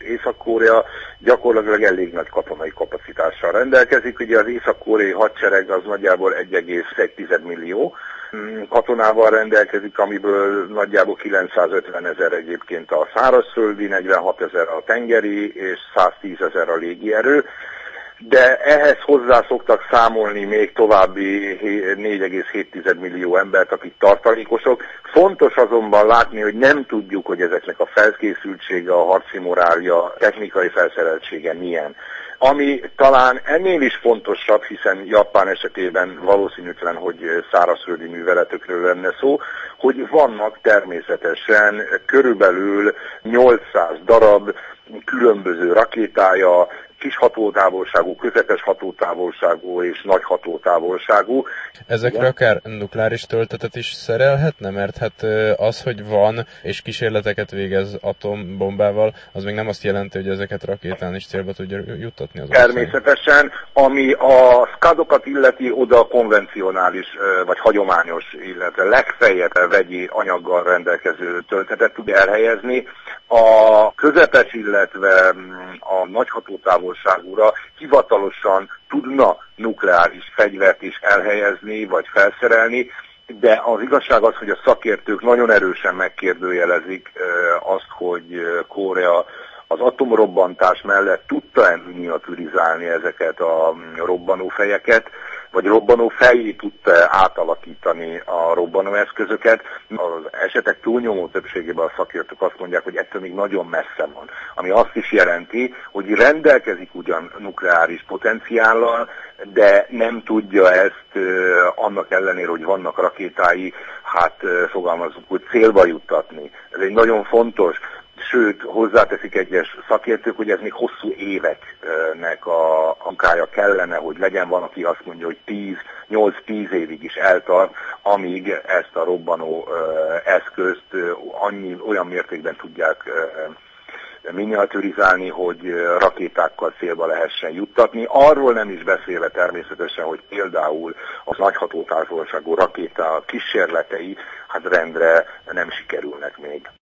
Észak-Korea gyakorlatilag elég nagy katonai kapacitással rendelkezik. Ugye az észak-koreai hadsereg az nagyjából 1,1 millió katonával rendelkezik, amiből nagyjából 950 000 egyébként a szárazföldi, 46 000 a tengeri és 110 000 a légierő. De ehhez hozzá szoktak számolni még további 4,7 millió embert, akik tartalékosok. Fontos azonban látni, hogy nem tudjuk, hogy ezeknek a felkészültsége, a harci morálja, technikai felszereltsége milyen. Ami talán ennél is fontosabb, hiszen Japán esetében valószínűtlen, hogy szárazföldi műveletekről lenne szó, hogy vannak természetesen körülbelül 800 darab különböző rakétája, kis hatótávolságú, közepes hatótávolságú és nagy hatótávolságú. Ezekre igen? Akár nukleáris töltetet is szerelhetne? Mert hát az, hogy van és kísérleteket végez atombombával, az még nem azt jelenti, hogy ezeket rakétán is célba tudja juttatni az ország. Természetesen, ami a SCAD-okat illeti, oda konvencionális vagy hagyományos, illetve legfeljebb vegyi anyaggal rendelkező töltetet tud elhelyezni. A közepes, illetve a nagy hatótávolságúra hivatalosan tudna nukleáris fegyvert is elhelyezni, vagy felszerelni, de az igazság az, hogy a szakértők nagyon erősen megkérdőjelezik azt, hogy Korea az atomrobbantás mellett tudta-e miniaturizálni ezeket a robbanófejeket, vagy robbanófejé tudta átalakítani a robbanóeszközöket. Az esetek túlnyomó többségében a szakértők azt mondják, hogy ettől még nagyon messze van. Ami azt is jelenti, hogy rendelkezik ugyan nukleáris potenciállal, de nem tudja ezt annak ellenére, hogy vannak rakétái, fogalmazunk, hogy célba juttatni. Ez egy nagyon fontos. Sőt, hozzáteszik egyes szakértők, hogy ez még hosszú éveknek a munkája kellene, hogy legyen. Van, aki azt mondja, hogy 8-10 évig is eltart, amíg ezt a robbanó eszközt olyan mértékben tudják miniaturizálni, hogy rakétákkal célba lehessen juttatni. Arról nem is beszélve természetesen, hogy például a nagy hatótávolságú rakéta kísérletei rendre nem sikerülnek még.